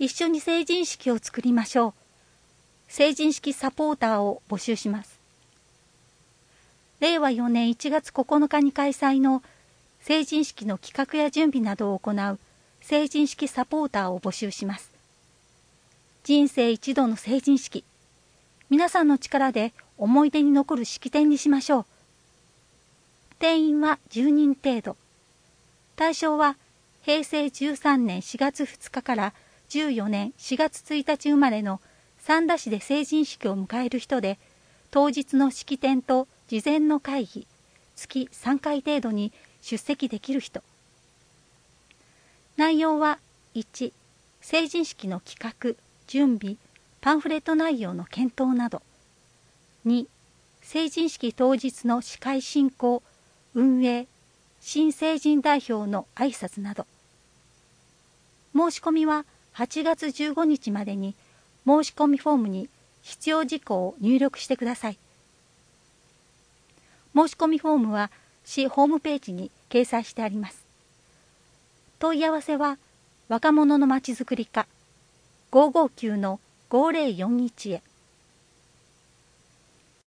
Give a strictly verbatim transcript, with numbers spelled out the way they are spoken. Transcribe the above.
一緒に成人式を作りましょう。成人式サポーターを募集します。れいわよねんいちがつここのかに開催の成人式の企画や準備などを行う成人式サポーターを募集します。人生一度の成人式。皆さんの力で思い出に残る式典にしましょう。定員はじゅうにん程度。対象はへいせいじゅうさんねんしがつふつかからじゅうよねんしがつついたち生まれの三田市で成人式を迎える人で、当日の式典と事前の会議、月さんかい程度に出席できる人。内容はいち、成人式の企画、準備、パンフレット内容の検討など。に、成人式当日の司会進行、運営、新成人代表の挨拶など。申し込みははちがつじゅうごにちまでに申し込みフォームに必要事項を入力してください。申し込みフォームは市ホームページに掲載してあります。問い合わせは若者のまちづくり課 ごーごーきゅうのごーぜろよんいちへ。